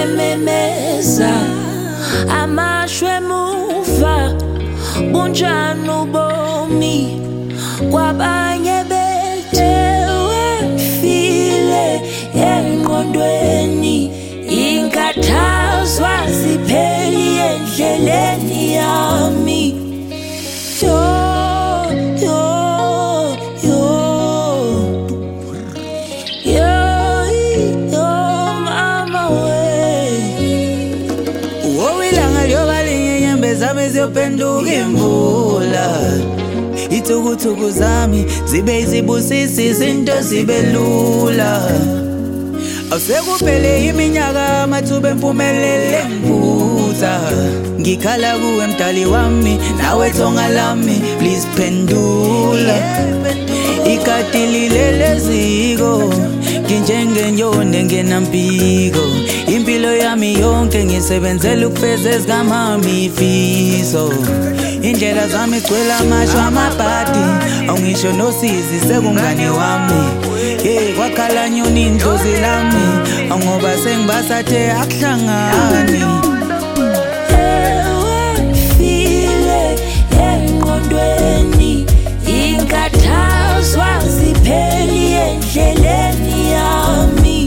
nangwememeza amashwe muva bunjani ubomi kwabanye bethewe file engqondweni inkathazo zipheli endleleni yami zami ziyopenduka imvula ithukuthukhu zami zibe izibusisi izinto zibe lula awusekuphele iminyaka amathuba empumelelo engivuza ngikhala kuwe mdali wami nawe thonga lami please pendula ikati lileleziko nginjengenyoni engenampiko impilo yami yonke ngisebenzela ukufeza ezikamami ifiso indlela zami igcwele amasho amabhadi awungisho nosizi sekungane wami kwakhala nyoni indlozi lami awungoba sengibasathe akuhlangani file engqondweni inkathazo zipheli endleleni yami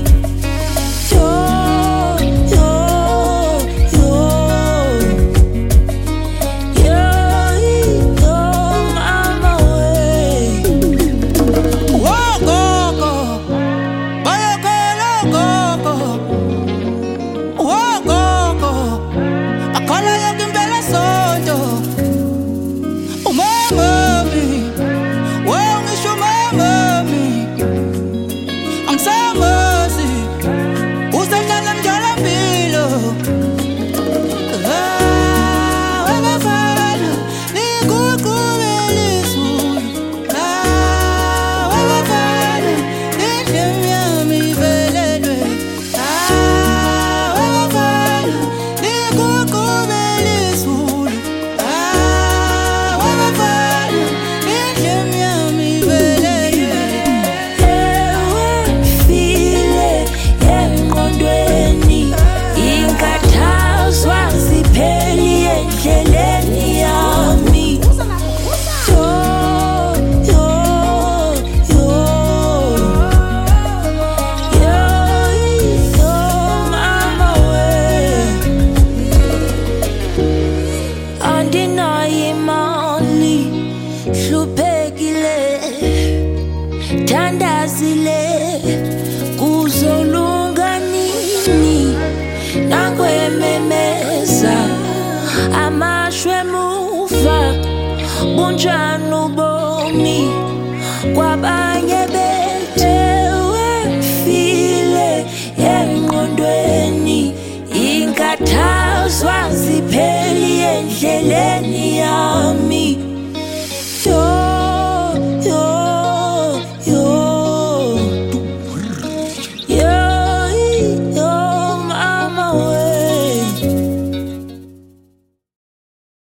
hluphekile thandazile kuzolunga nini nangwememeza amashwe muva bunjani